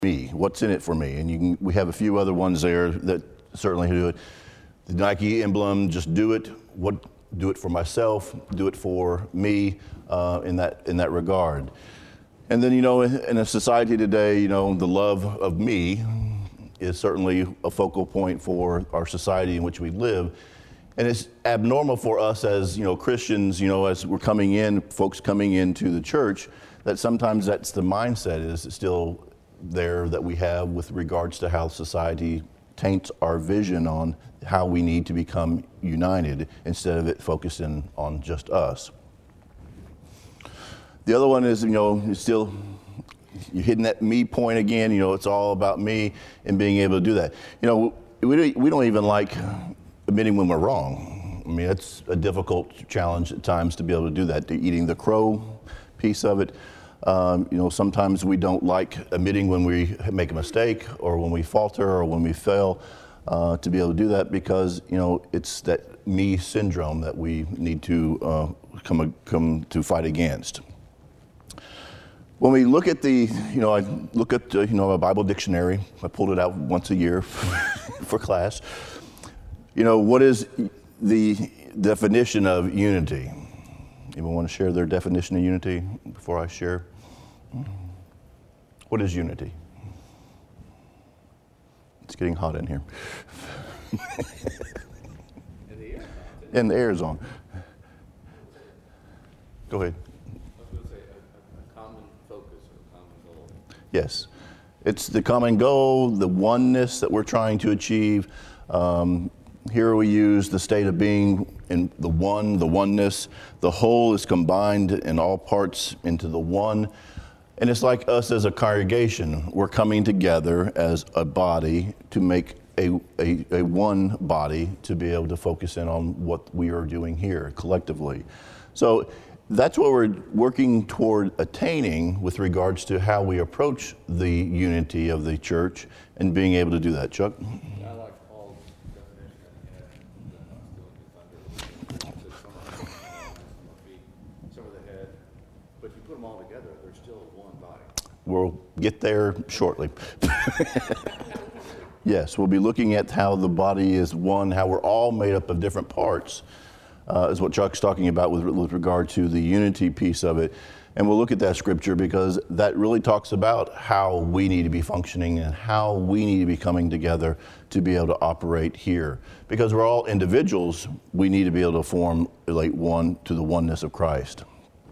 me? What's in it for me? And we have a few other ones there that certainly do it. The Nike emblem, just do it. Do it for myself. Do it for me in that regard. And then, in a society today, the love of me is certainly a focal point for our society in which we live. And it's abnormal for us as, Christians, as we're coming in, folks coming into the church, that sometimes that's the mindset is still there that we have with regards to how society taints our vision on how we need to become united instead of it focusing on just us. The other one is, it's still, you're hitting that me point again, it's all about me and being able to do that. We don't even like admitting when we're wrong. I mean, it's a difficult challenge at times to be able to do that, eating the crow piece of it. Sometimes we don't like admitting when we make a mistake or when we falter or when we fail to be able to do that because, it's that me syndrome that we need to come to fight against. When we look at I look at, a Bible dictionary. I pulled it out once a year for class. What is the definition of unity? Anyone want to share their definition of unity before I share? What is unity? It's getting hot in here. And the air is on. Go ahead. I was going to say a common focus or a common goal. Yes. It's the common goal, the oneness that we're trying to achieve. Here we use the state of being in the oneness. The whole is combined in all parts into the one. And it's like us as a congregation. We're coming together as a body to make a one body to be able to focus in on what we are doing here collectively. So that's what we're working toward attaining with regards to how we approach the unity of the church and being able to do that. Chuck? I like Paul's definition some of the head, but if you put them all together, they're still one body. We'll get there shortly. Yes, we'll be looking at how the body is one, how we're all made up of different parts, is what Chuck's talking about with regard to the unity piece of it. And we'll look at that scripture because that really talks about how we need to be functioning and how we need to be coming together to be able to operate here. Because we're all individuals, we need to be able to formulate one to the oneness of Christ.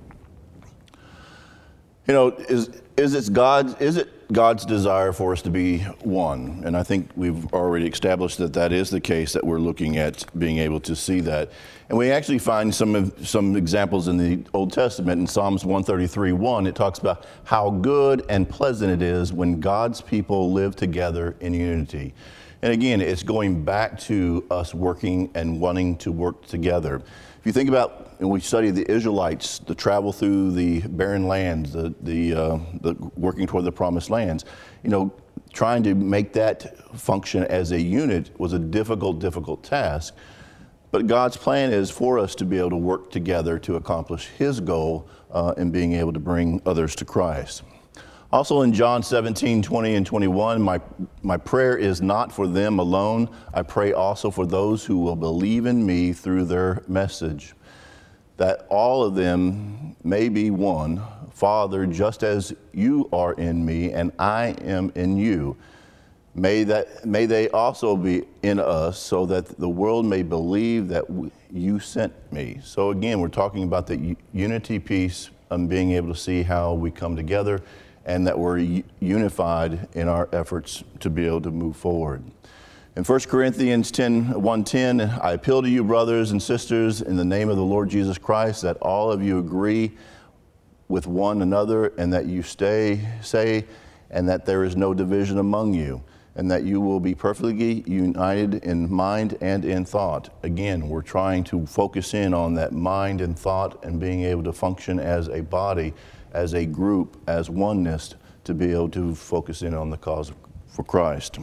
Is it God's desire for us to be one? And I think we've already established that is the case, that we're looking at being able to see that. And we actually find some examples in the Old Testament. In Psalms 133:1, it talks about how good and pleasant it is when God's people live together in unity. And again, it's going back to us working and wanting to work together. If you think about, and we study the Israelites, the travel through the barren lands, the working toward the promised lands, trying to make that function as a unit was a difficult task. But God's plan is for us to be able to work together to accomplish His goal in being able to bring others to Christ. Also in John 17:20 and 21, my prayer is not for them alone. I pray also for those who will believe in me through their message, that all of them may be one. Father, just as you are in me and I am in you, may they also be in us, so that the world may believe that you sent me. So again, we're talking about the unity piece and being able to see how we come together and that we're unified in our efforts to be able to move forward. In 1 Corinthians 1:10, I appeal to you, brothers and sisters, in the name of the Lord Jesus Christ, that all of you agree with one another and that you say, and that there is no division among you, and that you will be perfectly united in mind and in thought. Again, we're trying to focus in on that mind and thought and being able to function as a body, as a group, as oneness, to be able to focus in on the cause for Christ.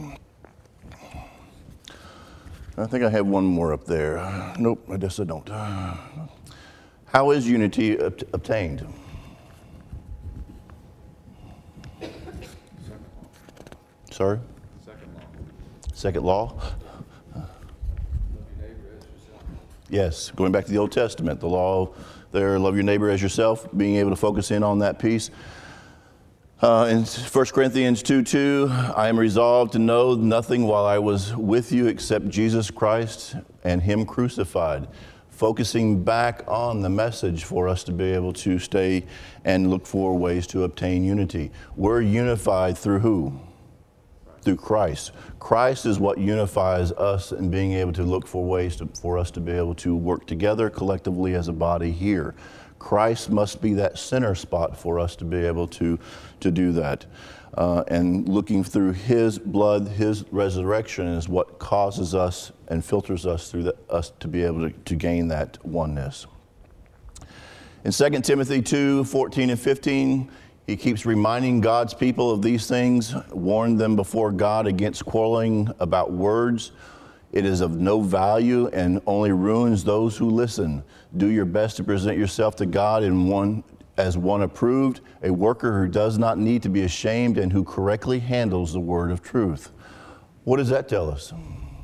I think I have one more up there. Nope, I guess I don't. How is unity obtained? Sorry? Second law. Second law? Love your neighbor as yourself. Yes, going back to the Old Testament, the law there, love your neighbor as yourself, being able to focus in on that piece. In 1 Corinthians 2:2, I am resolved to know nothing while I was with you except Jesus Christ and Him crucified. Focusing back on the message for us to be able to stay and look for ways to obtain unity. We're unified through who? Through Christ. Christ is what unifies us in being able to look for ways for us to be able to work together collectively as a body here. Christ must be that center spot for us to be able to do that. And looking through His blood, His resurrection is what causes us and filters us through us to be able to gain that oneness. In 2 Timothy 2:14 and 15, he keeps reminding God's people of these things, warn them before God against quarreling about words. It is of no value and only ruins those who listen. Do your best to present yourself to God as one approved, a worker who does not need to be ashamed and who correctly handles the word of truth. What does that tell us?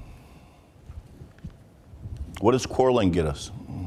What does quarreling get us?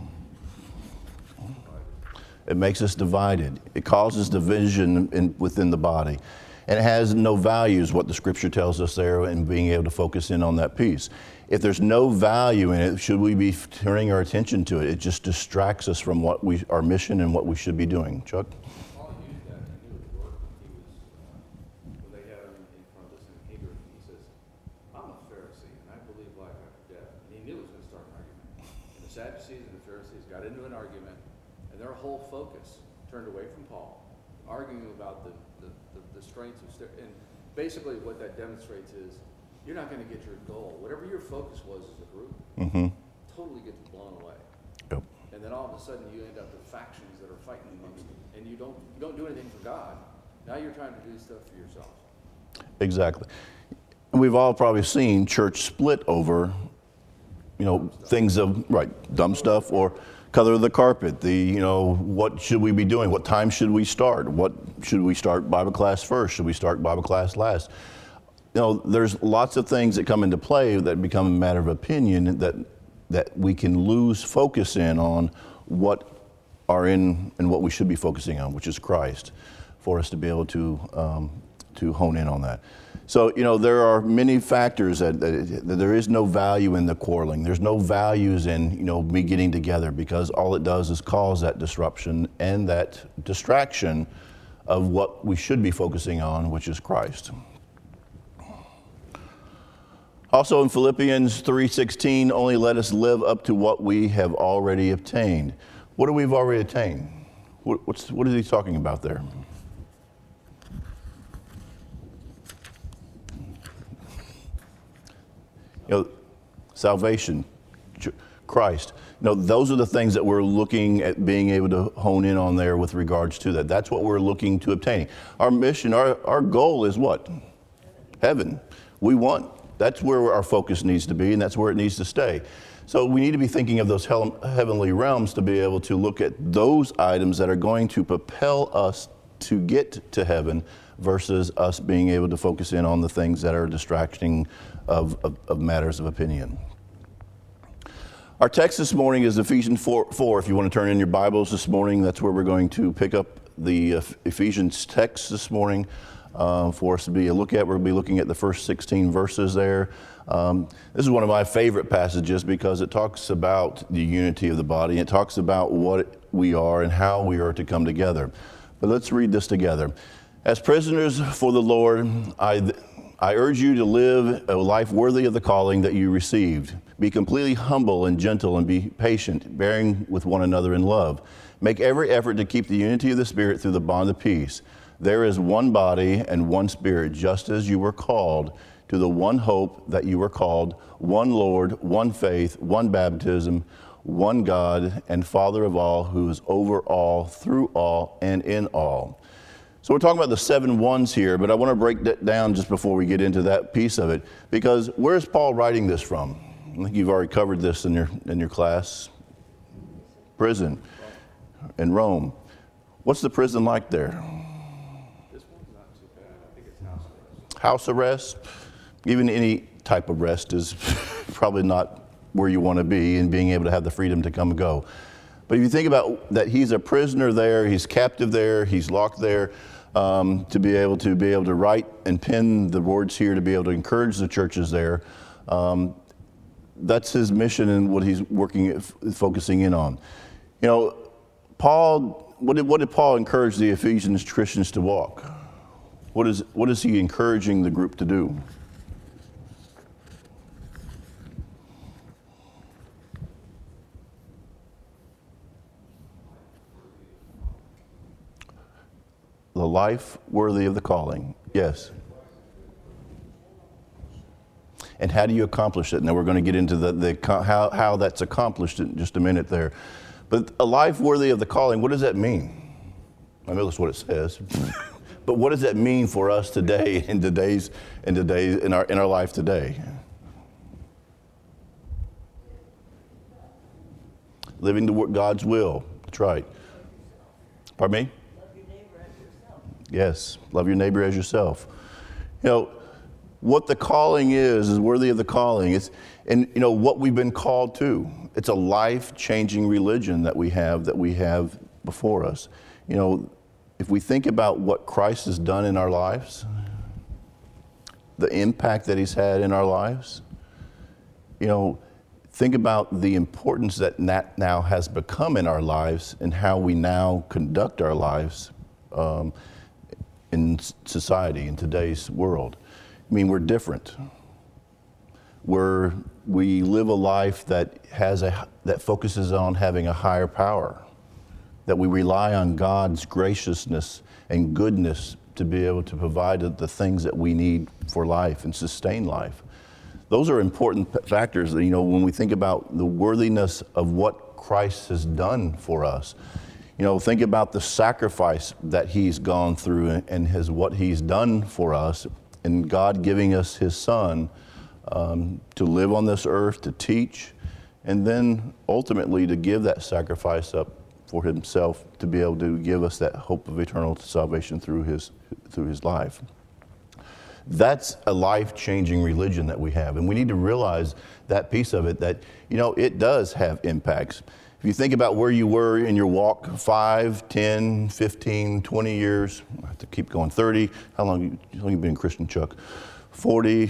It makes us divided. It causes division within the body. And it has no values, what the scripture tells us there, and being able to focus in on that piece. If there's no value in it, should we be turning our attention to it? It just distracts us from our mission and what we should be doing. Chuck? Paul used that. He knew it worked. When they had him in front of the Sanhedrin, he says, I'm a Pharisee, and I believe life after death. And he knew it was going to start an argument. And the Sadducees and the Pharisees got into an argument, and their whole focus turned away from Paul, arguing about the strengths of, and basically what that demonstrates is you're not going to get your goal. Whatever your focus was as a group, totally gets blown away. Yep. And then all of a sudden you end up with factions that are fighting amongst you, and you don't do anything for God. Now you're trying to do stuff for yourself. Exactly. And we've all probably seen church split over, things of, dumb stuff or color of the carpet, what should we be doing? What time should we start? What should we start Bible class first? Should we start Bible class last? There's lots of things that come into play that become a matter of opinion that we can lose focus in on what are in and what we should be focusing on, which is Christ, for us to be able to hone in on that. So, there are many factors that there is no value in the quarreling. There's no values in, me getting together, because all it does is cause that disruption and that distraction of what we should be focusing on, which is Christ. Also in Philippians 3:16, only let us live up to what we have already obtained. What do we've already attained? What is he talking about there? Salvation, Christ. Those are the things that we're looking at being able to hone in on there with regards to that. That's what we're looking to obtain. Our mission, our goal is what? Heaven. That's where our focus needs to be, and that's where it needs to stay. So we need to be thinking of those heavenly realms to be able to look at those items that are going to propel us to get to heaven versus us being able to focus in on the things that are distracting of matters of opinion. Our text this morning is Ephesians 4. If you want to turn in your Bibles this morning, that's where we're going to pick up the Ephesians text this morning for us to be a look at. We're going to be looking at the first 16 verses there. This is one of my favorite passages because it talks about the unity of the body. It talks about what we are and how we are to come together. But let's read this together. As prisoners for the Lord, I urge you to live a life worthy of the calling that you received. Be completely humble and gentle and be patient, bearing with one another in love. Make every effort to keep the unity of the Spirit through the bond of peace. There is one body and one Spirit, just as you were called to the one hope that you were called, one Lord, one faith, one baptism, one God and Father of all, who is over all, through all, and in all. So we're talking about the 7 ones here, but I want to break that down just before we get into that piece of it, because where's Paul writing this from? I think you've already covered this in your class. Prison in Rome. What's the prison like there? This one's not too bad. I think it's house arrest. House arrest, even any type of rest, is probably not where you want to be, and being able to have the freedom to come and go. But if you think about that, he's a prisoner there, he's captive there, he's locked there, to be able to write and pen the words here, to be able to encourage the churches there. That's his mission and what he's focusing in on. You know, Paul, what did Paul encourage the Ephesians Christians to walk? What is he encouraging the group to do? The life worthy of the calling. Yes. And how do you accomplish it? Now we're going to get into how that's accomplished in just a minute there. But a life worthy of the calling, what does that mean? I know that's what it says. But what does that mean for us today, in our life today? Living God's will. That's right. Pardon me? Love your neighbor as yourself. Yes, love your neighbor as yourself. You know, what the calling is worthy of the calling. And you know what we've been called to. It's a life-changing religion that we have before us. You know, if we think about what Christ has done in our lives, the impact that he's had in our lives, you know, think about the importance that now has become in our lives and how we now conduct our lives in society, in today's world. I mean, we're different. We live a life that focuses on having a higher power, that we rely on God's graciousness and goodness to be able to provide the things that we need for life and sustain life. Those are important factors that, you know, when we think about the worthiness of what Christ has done for us. You know, think about the sacrifice that he's gone through and what he's done for us, and God giving us his son to live on this earth, to teach, and then ultimately to give that sacrifice up for himself, to be able to give us that hope of eternal salvation through his life. That's a life-changing religion that we have, and we need to realize that piece of it, that, you know, it does have impacts. If you think about where you were in your walk 5, 10, 15, 20 years, I have to keep going, 30, how long have you been a Christian, Chuck? 40,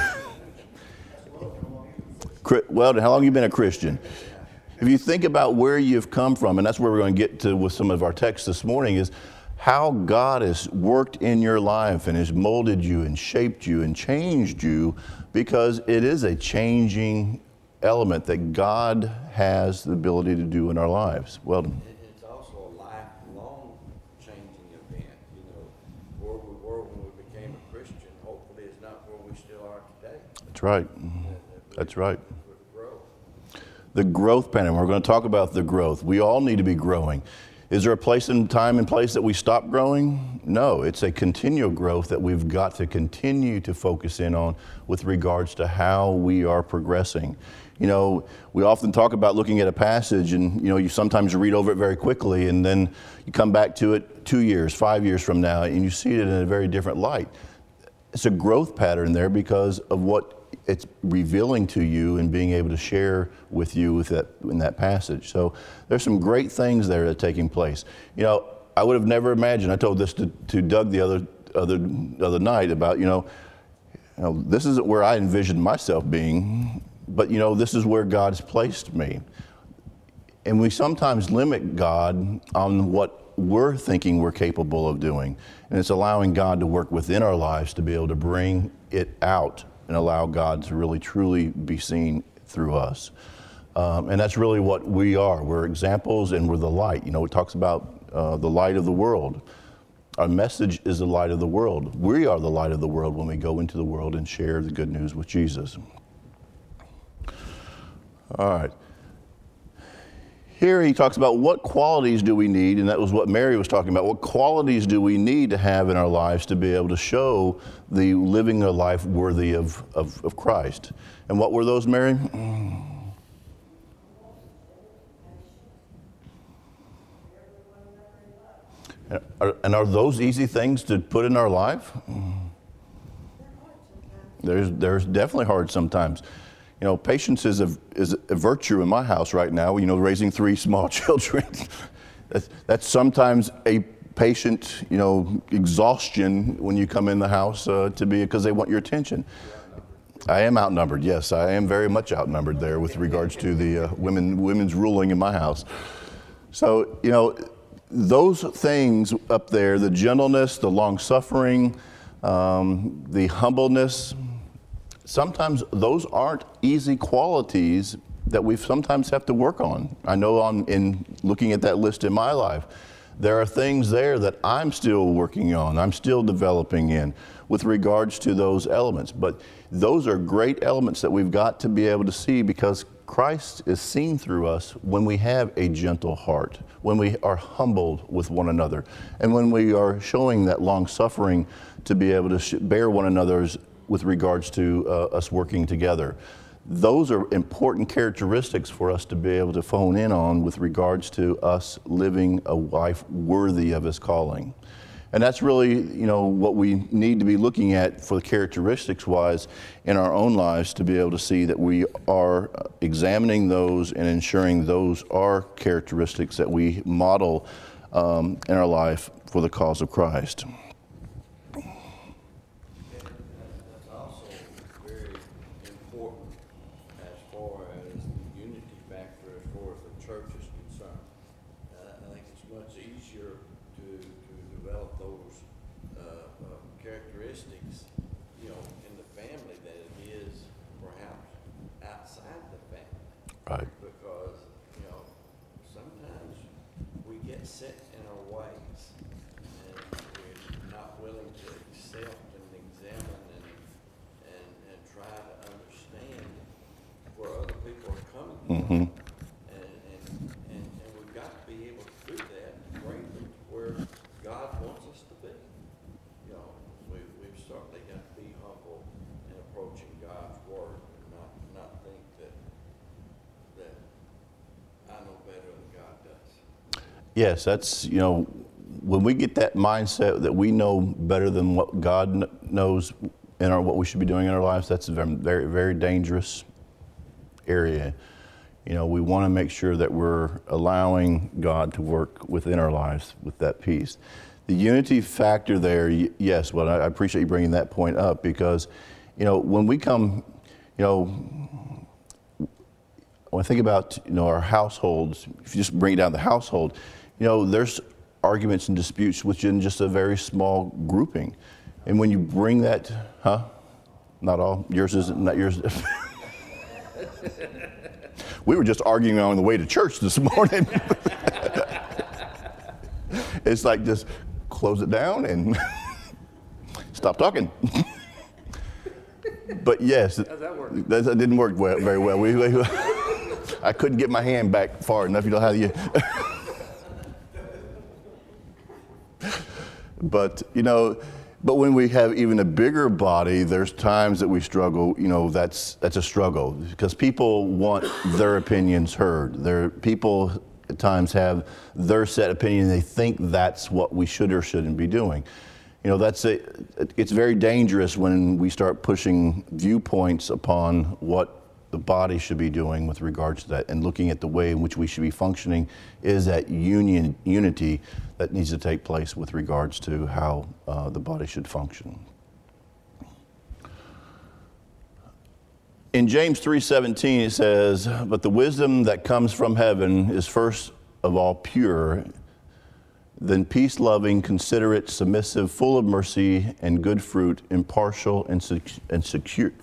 well, how long have you been a Christian? If you think about where you've come from, and that's where we're going to get to with some of our texts this morning, is how God has worked in your life and has molded you and shaped you and changed you, because it is a changing element that God has the ability to do in our lives. Well, It's also a lifelong changing event. You know, where we were when we became a Christian, hopefully is not where we still are today. that's right. That's right. With growth. The growth pattern. We're going to talk about the growth. We all need to be growing. Is there a place and time and place that we stop growing? No, it's a continual growth that we've got to continue to focus in on with regards to how we are progressing. You know, we often talk about looking at a passage and, you know, you sometimes read over it very quickly and then you come back to it 2 years, 5 years from now, and you see it in a very different light. It's a growth pattern there because of what it's revealing to you and being able to share with you in that passage. So there's some great things there that are taking place. You know, I would have never imagined, I told this to Doug the other night about, you know, this isn't where I envisioned myself being, but, you know, this is where God's placed me. And we sometimes limit God on what we're thinking we're capable of doing. And it's allowing God to work within our lives to be able to bring it out and allow God to really truly be seen through us. And that's really what we are. We're examples and we're the light. You know, it talks about the light of the world. Our message is the light of the world. We are the light of the world when we go into the world and share the good news with Jesus. All right. Here he talks about what qualities do we need, and that was what Mary was talking about. What qualities do we need to have in our lives to be able to show the living a life worthy of Christ? And what were those, Mary? And are those easy things to put in our life? There's definitely hard sometimes. You know, patience is a virtue in my house right now. You know, raising 3 small children. That's sometimes a patient, you know, exhaustion when you come in the house because they want your attention. I am outnumbered. Yes, I am very much outnumbered there with regards to the women's ruling in my house. So, you know, those things up there, the gentleness, the long suffering, the humbleness, sometimes those aren't easy qualities that we sometimes have to work on. I know in looking at that list in my life, there are things there that I'm still working on, I'm still developing in with regards to those elements. But those are great elements that we've got to be able to see, because Christ is seen through us when we have a gentle heart, when we are humbled with one another, and when we are showing that long suffering to be able to bear one another's with regards to us working together. Those are important characteristics for us to be able to phone in on with regards to us living a life worthy of His calling. And that's really, you know, what we need to be looking at for the characteristics-wise in our own lives, to be able to see that we are examining those and ensuring those are characteristics that we model in our life for the cause of Christ. Characteristics, you know, in the family than it is perhaps outside the family. Right. Because, you know, sometimes we get set in our ways and we're not willing to accept and examine and try to understand where other people are coming from. Mm-hmm. And we've got to be able to do that greatly where God wants us to be. You know, we've certainly got to be humble in approaching God's Word, and not think that I know better than God does. Yes, that's, you know, when we get that mindset that we know better than what God knows in what we should be doing in our lives, that's a very, very dangerous area. You know, we want to make sure that we're allowing God to work within our lives with that peace. The unity factor there, yes, well, I appreciate you bringing that point up, because, you know, when we come, you know, when I think about, you know, our households, if you just bring it down to the household, you know, there's arguments and disputes within just a very small grouping. And when you bring that, not all, yours isn't, not yours. We were just arguing on the way to church this morning. It's like, just close it down and stop talking. But yes, How's that work? that didn't work very well. I couldn't get my hand back far enough. You know how you. But, you know, but when we have even a bigger body, there's times that we struggle. You know, that's a struggle, because people want their opinions heard. People at times have their set opinion. They think that's what we should or shouldn't be doing. You know, it's very dangerous when we start pushing viewpoints upon what the body should be doing with regards to that, and looking at the way in which we should be functioning is that unity that needs to take place with regards to how the body should function. In James 3:17 it says, "But the wisdom that comes from heaven is first of all pure, then peace-loving, considerate, submissive, full of mercy and good fruit, impartial and secure,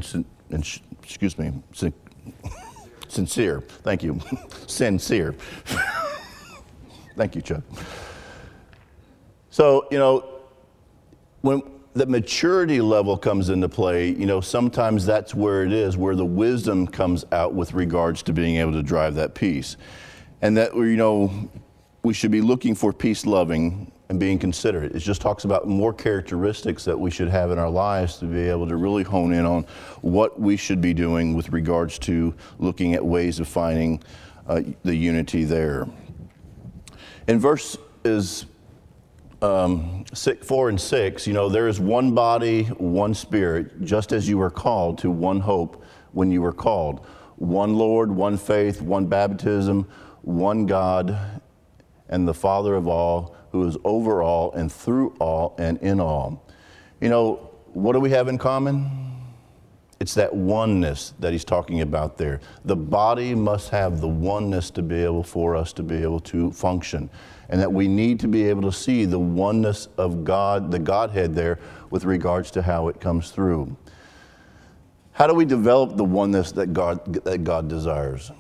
sincere." Thank you. Sincere. Thank you, Chuck. So, you know, when the maturity level comes into play, you know, sometimes that's where it is, where the wisdom comes out with regards to being able to drive that peace. And that, you know, we should be looking for peace-loving and being considerate. It just talks about more characteristics that we should have in our lives to be able to really hone in on what we should be doing with regards to looking at ways of finding the unity there. In verses 4 and 6, there is one body, one spirit, just as you were called to one hope when you were called. One Lord, one faith, one baptism, one God, and the Father of all, who is over all and through all and in all. What do we have in common? It's that oneness that he's talking about there. The body must have the oneness to be able for us to be able to function. And that we need to be able to see the oneness of God, the Godhead there, with regards to how it comes through. How do we develop the oneness that God desires?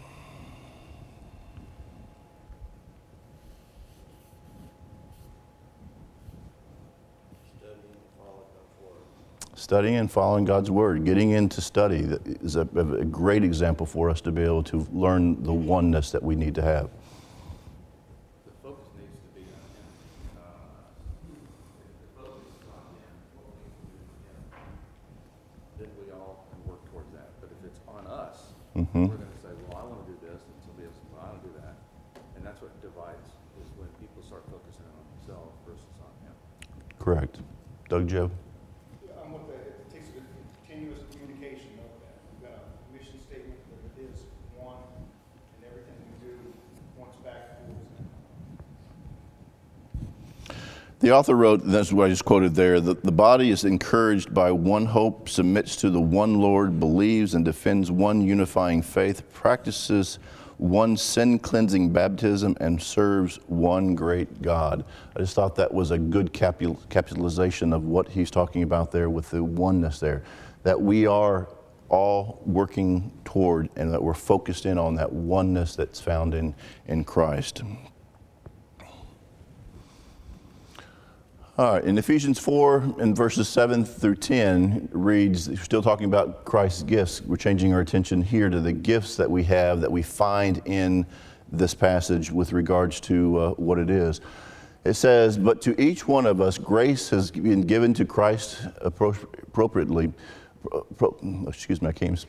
Studying and following God's Word. Getting into study is a great example for us to be able to learn the oneness that we need to have. The focus needs to be on Him. If the focus is on Him, what we can do for Him, then we all can work towards that. But if it's on us, we're going to say, well, I want to do this, and somebody else says, well, I want to do that. And that's what divides, is when people start focusing on themselves versus on Him. Correct. Doug, Joe? I'm with that. It takes a continuous communication of that. We've got a mission statement that it is one, and everything we do points back towards that. The author wrote, and that's what I just quoted there, that the body is encouraged by one hope, submits to the one Lord, believes and defends one unifying faith, practices one sin-cleansing baptism, and serves one great God. I just thought that was a good capitalization of what he's talking about there with the oneness there, that we are all working toward and that we're focused in on that oneness that's found in Christ. All right, in Ephesians 4 and verses 7 through 10 reads, we're still talking about Christ's gifts. We're changing our attention here to the gifts that we have, that we find in this passage with regards to what it is. It says, but to each one of us, grace has been given to Christ appropriately. Excuse me, I can't.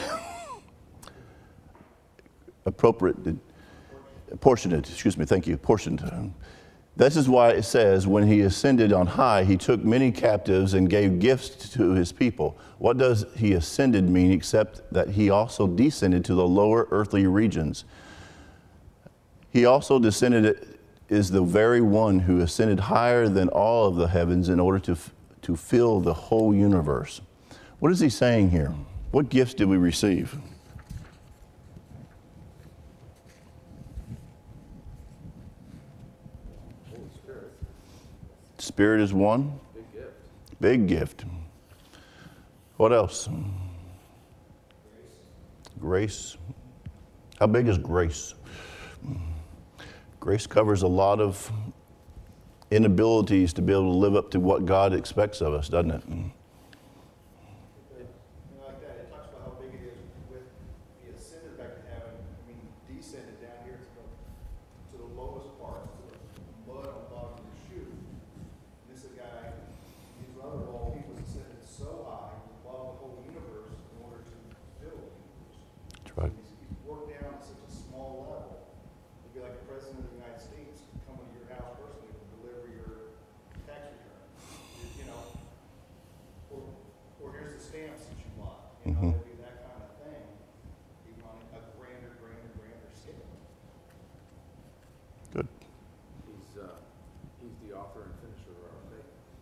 Apportioned, excuse me, thank you, apportioned. This is why it says, when he ascended on high, he took many captives and gave gifts to his people. What does he ascended mean except that he also descended to the lower earthly regions? He also descended, is the very one who ascended higher than all of the heavens in order to fill the whole universe. What is he saying here? What gifts did we receive? Spirit is one. Big gift. Big gift. What else? Grace. How big is grace? Grace covers a lot of inabilities to be able to live up to what God expects of us, doesn't it? Like that, it talks about how big it is with the ascended back to heaven. I mean, descended down here to the lowest part, to the mud on the bottom of your shoe. This is a guy, his other role, he was ascended so high above the whole universe in order to fill the universe. That's right. He's worked down at such a small level. It'd be like the President of the United States coming to your house personally to deliver your tax return. You know, or here's the stamps that you want. You know, it'd be that kind of thing. Even on a grander scale. Good. He's the author and finisher of our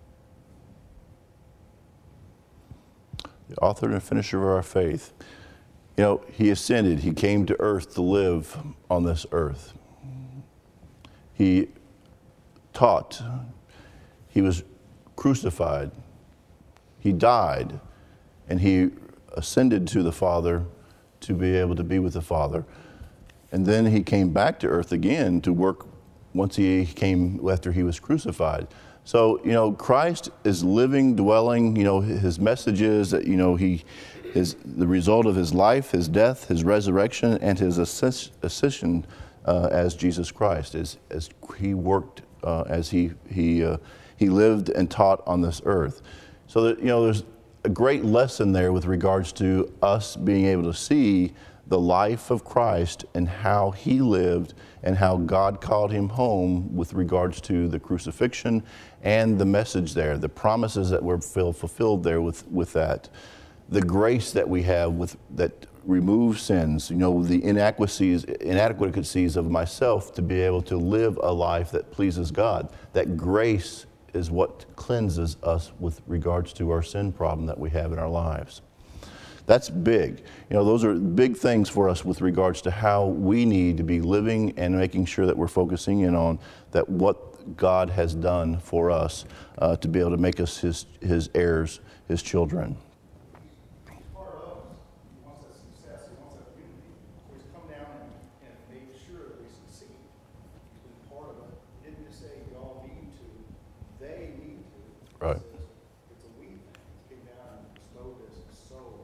faith. The author and finisher of our faith. You know, he ascended. He came to earth to live on this earth. He taught. He was crucified. He died. And he ascended to the Father to be able to be with the Father. And then he came back to earth again to work once he came after he was crucified. So, you know, Christ is living, dwelling. You know, his message is that, you know, he is the result of his life, his death, his resurrection, and his ascension as Jesus Christ, as he worked, as he lived and taught on this earth. So that, you know, there's a great lesson there with regards to us being able to see the life of Christ and how he lived and how God called him home with regards to the crucifixion and the message there, the promises that were fulfilled there with that, the grace that we have with that removes sins, the inadequacies of myself to be able to live a life that pleases God. That grace is what cleanses us with regards to our sin problem that we have in our lives. That's big. Those are big things for us with regards to how we need to be living and making sure that we're focusing in on that what God has done for us to be able to make us his heirs, his children. Part of us, he wants that success, he wants that unity. So he's come down and made sure that we succeed. He's been part of it. He didn't just say y'all need to, they need to. Right. He says, it's a we thing. He came down and bestowed this so.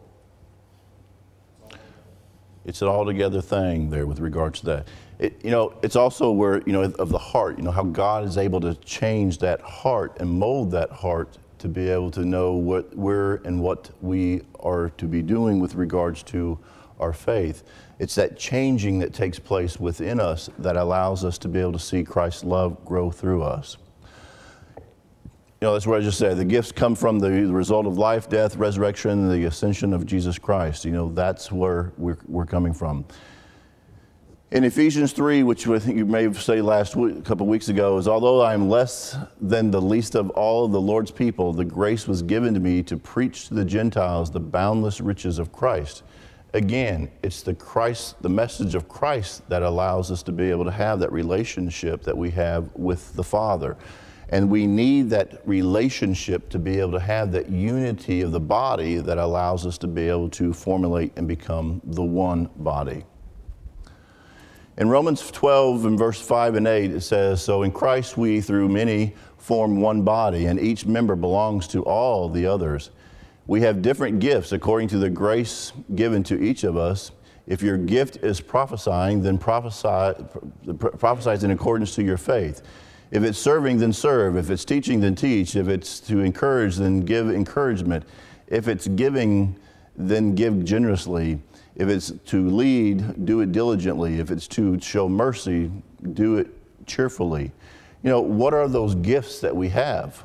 It's an altogether thing there with regards to that. It's also where, of the heart, how God is able to change that heart and mold that heart to be able to know what we are to be doing with regards to our faith. It's that changing that takes place within us that allows us to be able to see Christ's love grow through us. That's what I just said. The gifts come from the result of life, death, resurrection, and the ascension of Jesus Christ. That's where we're coming from. In Ephesians 3, which I think you may have said last week, a couple of weeks ago, is although I am less than the least of all of the Lord's people, the grace was given to me to preach to the Gentiles the boundless riches of Christ. Again, it's the message of Christ that allows us to be able to have that relationship that we have with the Father. And we need that relationship to be able to have that unity of the body that allows us to be able to formulate and become the one body. In Romans 12 and verse 5 and 8, it says, "So in Christ we, through many, form one body, and each member belongs to all the others. We have different gifts according to the grace given to each of us. If your gift is prophesying, then prophesy in accordance to your faith. If it's serving, then serve. If it's teaching, then teach. If it's to encourage, then give encouragement. If it's giving, then give generously. If it's to lead, do it diligently. If it's to show mercy, do it cheerfully." What are those gifts that we have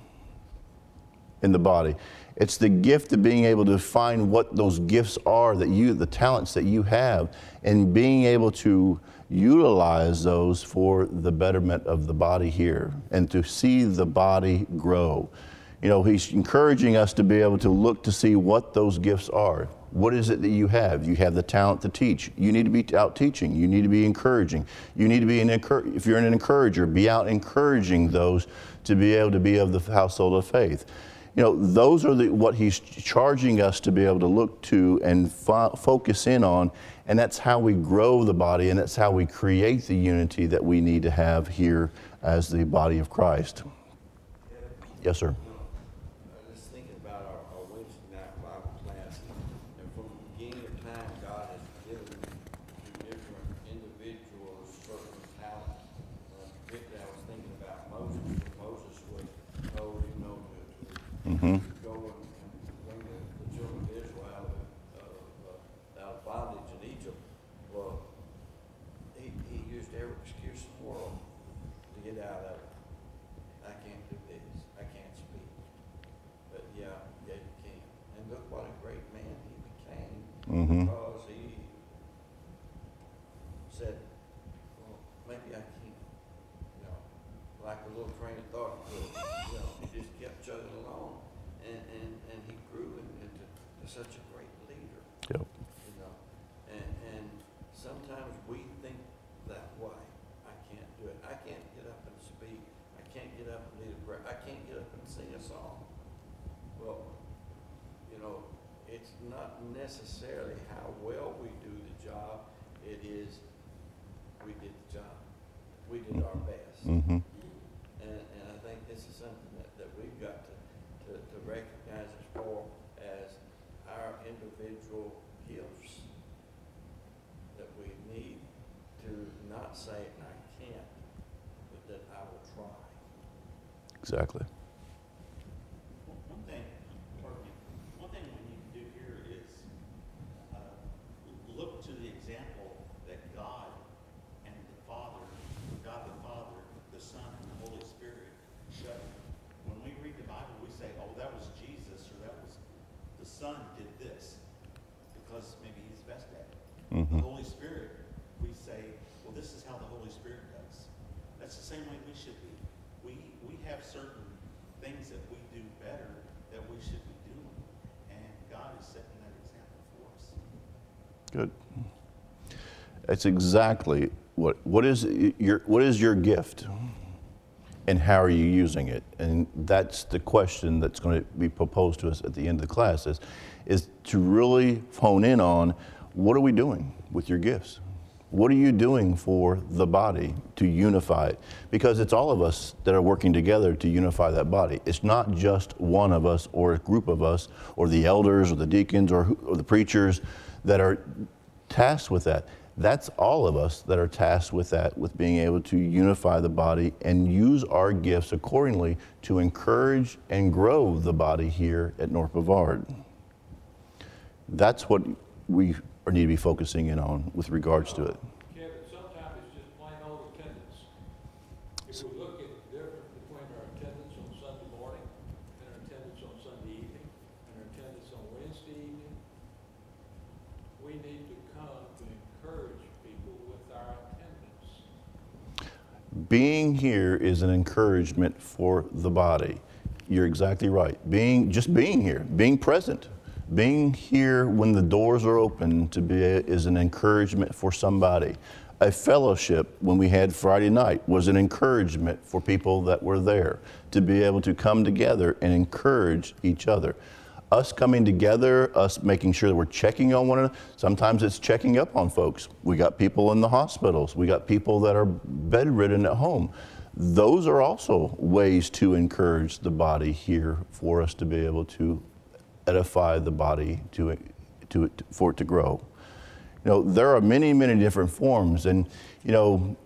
in the body? It's the gift of being able to find what those gifts are the talents that you have, and being able to utilize those for the betterment of the body here and to see the body grow. He's encouraging us to be able to look to see what those gifts are. What is it that you have? You have the talent to teach. You need to be out teaching. You need to be encouraging. You need to be if you're an encourager, be out encouraging those to be able to be of the household of faith. Those are what he's charging us to be able to look to and focus in on, and that's how we grow the body, and that's how we create the unity that we need to have here as the body of Christ. Yes, sir. I was thinking about our Wednesday night Bible class, and from the beginning of time, God has given to different individuals certain talents. Particularly, I was thinking about Moses. Moses was told, to go and bring the children of Israel out of bondage in Egypt. Well, he used every excuse in the world to get out of it. I can't do this. I can't speak. But yeah, you can. And look what a great man he became. Because he said, well, maybe I can. Like a little train of thought. He just kept chugging along. And he grew into such a great leader. Yep. And sometimes we think that way. I can't do it. I can't get up and speak. I can't get up and lead a prayer. I can't get up and sing a song. Well, it's not necessarily how well we do the job. It is we did the job. We did our best. And I think this is something that we've got to recognize as our individual gifts that we need to not say I can't, but that I will try. Exactly. One thing we need to do here is look to Son did this because maybe he's best at it. Mhm. The Holy Spirit, we say, well, this is how the Holy Spirit does. That's the same way we should be. We have certain things that we do better that we should be doing, and God is setting that example for us. Good. That's exactly what is your gift, and how are you using it? And that's the question that's going to be proposed to us at the end of the class is to really hone in on what are we doing with your gifts? What are you doing for the body to unify it? Because it's all of us that are working together to unify that body. It's not just one of us or a group of us or the elders or the deacons or the preachers that are tasked with that. That's all of us that are tasked with that, with being able to unify the body and use our gifts accordingly to encourage and grow the body here at North Brevard. That's what we need to be focusing in on with regards to it. Kevin, sometimes it's just plain old attendance. If we look at the difference between our attendance on Sunday morning and our attendance on Sunday evening and our attendance on Wednesday evening, we need to come to encourage people with our attendance. Being here is an encouragement for the body. You're exactly right. Just being here, being present. Being here when the doors are open is an encouragement for somebody. A fellowship when we had Friday night was an encouragement for people that were there to be able to come together and encourage each other. Us coming together, us making sure that we're checking on one another. Sometimes it's checking up on folks. We got people in the hospitals. We got people that are bedridden at home. Those are also ways to encourage the body here for us to be able to edify the body for it to grow. You know, there are many, many different forms, and you know,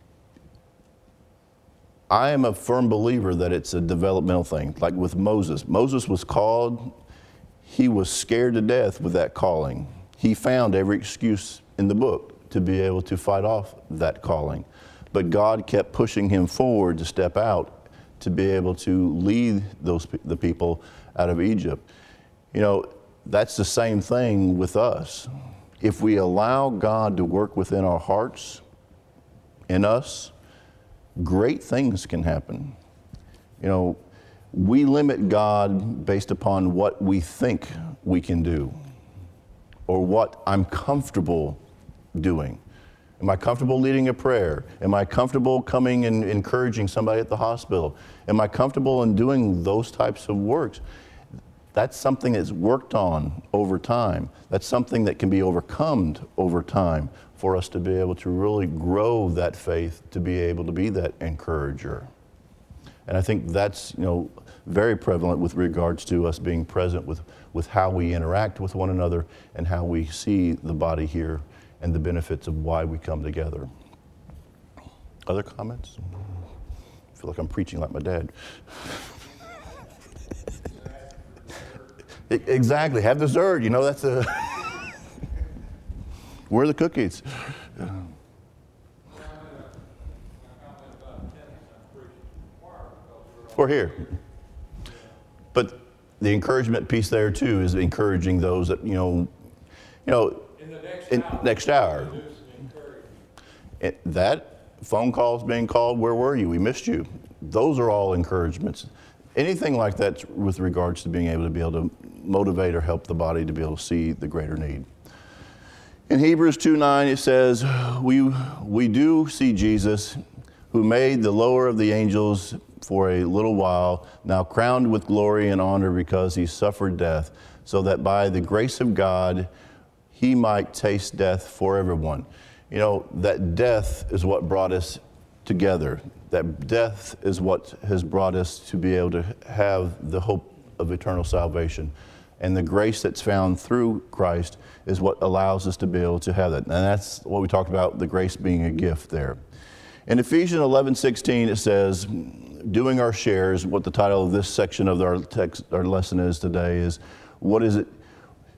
I am a firm believer that it's a developmental thing. Like with Moses. Moses was called, he was scared to death with that calling. He found every excuse in the book to be able to fight off that calling. But God kept pushing him forward to step out to be able to lead the people out of Egypt. You know, that's the same thing with us. If we allow God to work within our hearts, in us, great things can happen. You know, we limit God based upon what we think we can do or what I'm comfortable doing. Am I comfortable leading a prayer? Am I comfortable coming and encouraging somebody at the hospital? Am I comfortable in doing those types of works? That's something that's worked on over time. That's something that can be overcome over time for us to be able to really grow that faith, to be able to be that encourager. And I think that's, you know, very prevalent with regards to us being present with how we interact with one another and how we see the body here and the benefits of why we come together. Other comments? I feel like I'm preaching like my dad. Exactly, have dessert, you know, that's a... Where are the cookies? We're here. But the encouragement piece there too is encouraging those that, you know, in next hour. That phone call's being called, where were you? We missed you. Those are all encouragements. Anything like that with regards to being able to motivate or help the body to be able to see the greater need. In Hebrews 2:9 it says, we do see Jesus, who made the lower of the angels for a little while, now crowned with glory and honor because he suffered death, so that by the grace of God he might taste death for everyone. You know, that death is what brought us together. That death is what has brought us to be able to have the hope of eternal salvation. And the grace that's found through Christ is what allows us to be able to have that. And that's what we talked about, the grace being a gift there. In Ephesians 11:16, it says, doing our shares, what the title of this section of our text, our lesson is today is, what is it?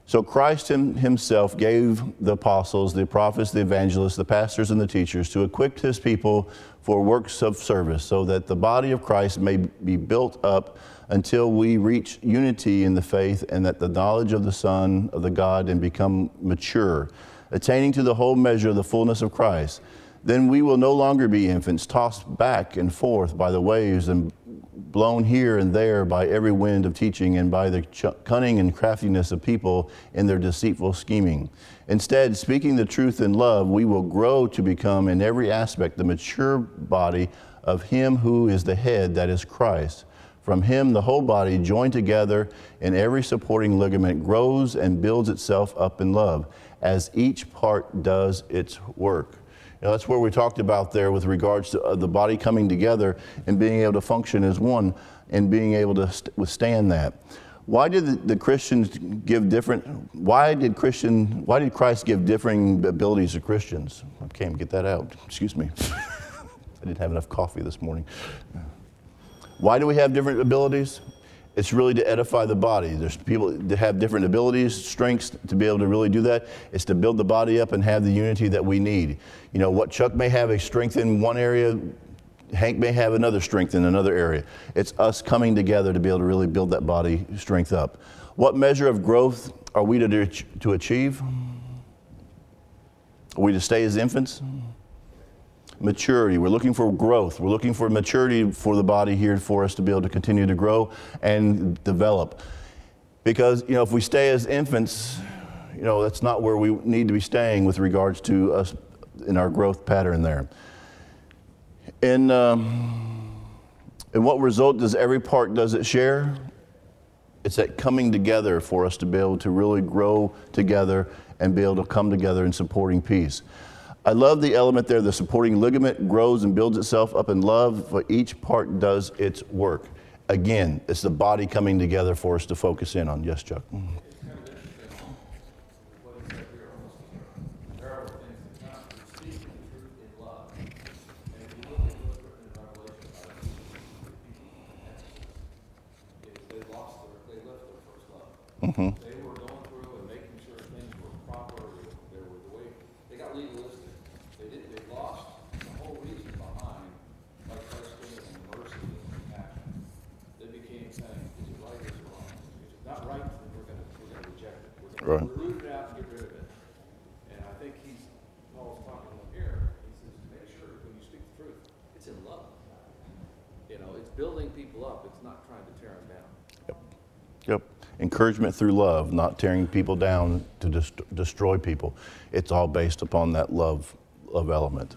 So Christ himself gave the apostles, the prophets, the evangelists, the pastors, and the teachers to equip his people for works of service so that the body of Christ may be built up until we reach unity in the faith and that the knowledge of the Son of the God and become mature, attaining to the whole measure of the fullness of Christ. Then we will no longer be infants, tossed back and forth by the waves and blown here and there by every wind of teaching and by the cunning and craftiness of people in their deceitful scheming. Instead, speaking the truth in love, we will grow to become in every aspect the mature body of him who is the head, that is Christ. From him, the whole body, joined together in every supporting ligament, grows and builds itself up in love, as each part does its work. You know, that's where we talked about there with regards to the body coming together and being able to function as one and being able to withstand that. Why did the Christians give different? Why did Christ give differing abilities to Christians? I can't get that out. Excuse me. I didn't have enough coffee this morning. Why do we have different abilities? It's really to edify the body. There's people that have different abilities, strengths to be able to really do that. It's to build the body up and have the unity that we need. You know, what Chuck may have a strength in one area, Hank may have another strength in another area. It's us coming together to be able to really build that body strength up. What measure of growth are we to achieve? Are we to stay as infants? Maturity. We're looking for growth. We're looking for maturity for the body here for us to be able to continue to grow and develop. Because, you know, if we stay as infants, you know, that's not where we need to be staying with regards to us in our growth pattern there. And what result does every part, does it share? It's that coming together for us to be able to really grow together and be able to come together in supporting peace. I love the element there, the supporting ligament grows and builds itself up in love, but each part does its work. Again, it's the body coming together for us to focus in on. Yes, Chuck? It's kind of interesting what he said here almost. There are things that count. You speak the truth in love. And if you look at what's written in Revelation about it, they left their first love. Mm-hmm. They were going through and making sure things were proper. They were the way they got legalistic. They lost the whole reason behind like Christ giving them mercy and compassion. They became saying, is it right or is it wrong? If it's not right, then we're gonna reject it. We're gonna root it out and get rid of it. And I think Paul's talking up here. He says, make sure when you speak the truth, it's in love. You know, it's building people up. It's not trying to tear them down. Yep. Encouragement through love, not tearing people down to destroy people. It's all based upon that love element.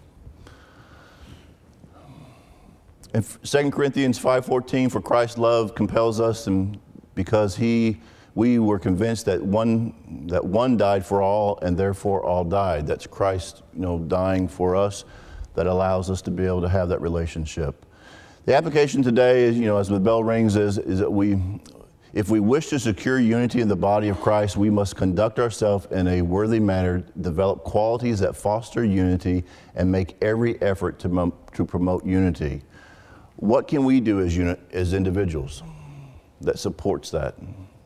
In 2 Corinthians 5:14, for Christ's love compels us, and because we were convinced that one died for all, and therefore all died. That's Christ, you know, dying for us, that allows us to be able to have that relationship. The application today is, you know, as the bell rings, is that if we wish to secure unity in the body of Christ, we must conduct ourselves in a worthy manner, develop qualities that foster unity, and make every effort to promote unity. What can we do as individuals that supports that?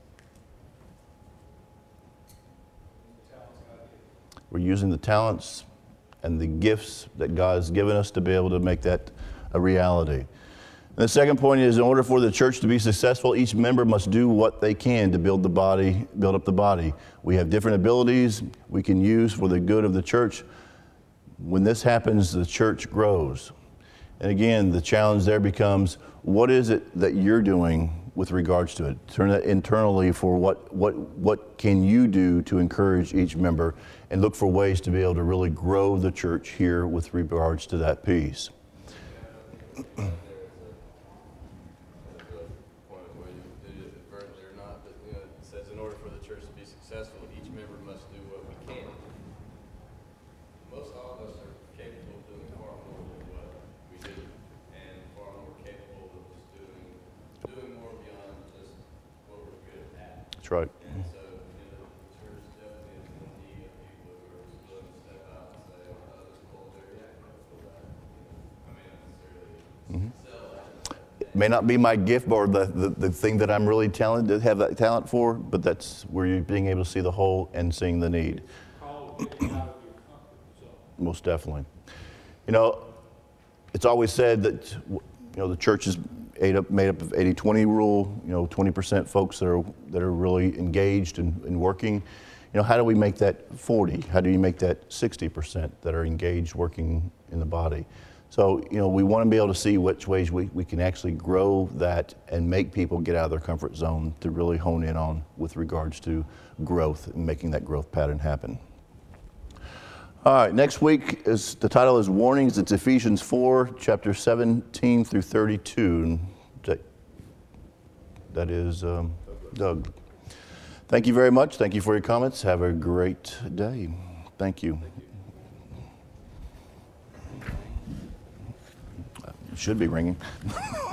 We're using the talents and the gifts that God has given us to be able to make that a reality. And the second point is, in order for the church to be successful, each member must do what they can to build up the body. We have different abilities we can use for the good of the church. When this happens, the church grows. And again, the challenge there becomes, what is it that you're doing with regards to it? Turn that internally for what can you do to encourage each member, and look for ways to be able to really grow the church here with regards to that piece. That's right. And so, you know, the church definitely is in need of people who are just willing to step out and say, oh, this culture, yeah, I feel that. I mean, not necessarily sell that. may not be my gift or the thing that I'm really talented to have that talent for, but that's where you're being able to see the whole and seeing the need. Called getting out of your comfort zone. Most definitely. You know, it's always said that, you know, the church is made up of 80-20 rule, you know, 20% folks that are really engaged and working. You know, how do we make that 40? How do you make that 60% that are engaged working in the body? So, you know, we want to be able to see which ways we can actually grow that and make people get out of their comfort zone to really hone in on with regards to growth and making that growth pattern happen. All right, next week the title is Warnings. It's Ephesians 4, chapter 17 through 32. And that is Doug. Thank you very much. Thank you for your comments. Have a great day. Thank you. Should be ringing.